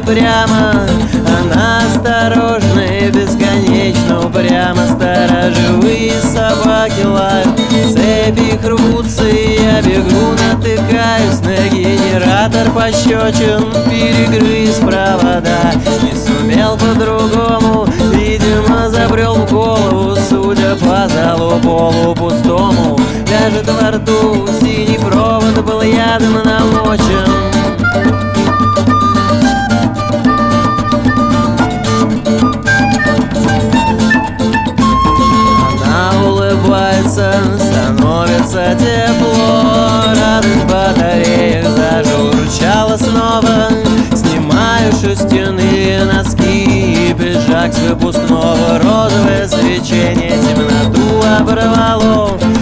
прямо. Она осторожна и бесконечно упряма. Сторожевые собаки лают, цепи их рвутся, и я бегу, натыкаюсь на генератор пощечин. Перегрыз провода, не сумел по-другому, видимо, забрел в голову. Судя по залу полупустому, ляжет во рту, синий провод был ядом намочен. Становится тепло, радость в батареях зажурчала снова. Снимаю шерстяные носки и пиджак с выпускного. Розовое свечение темноту оборвало.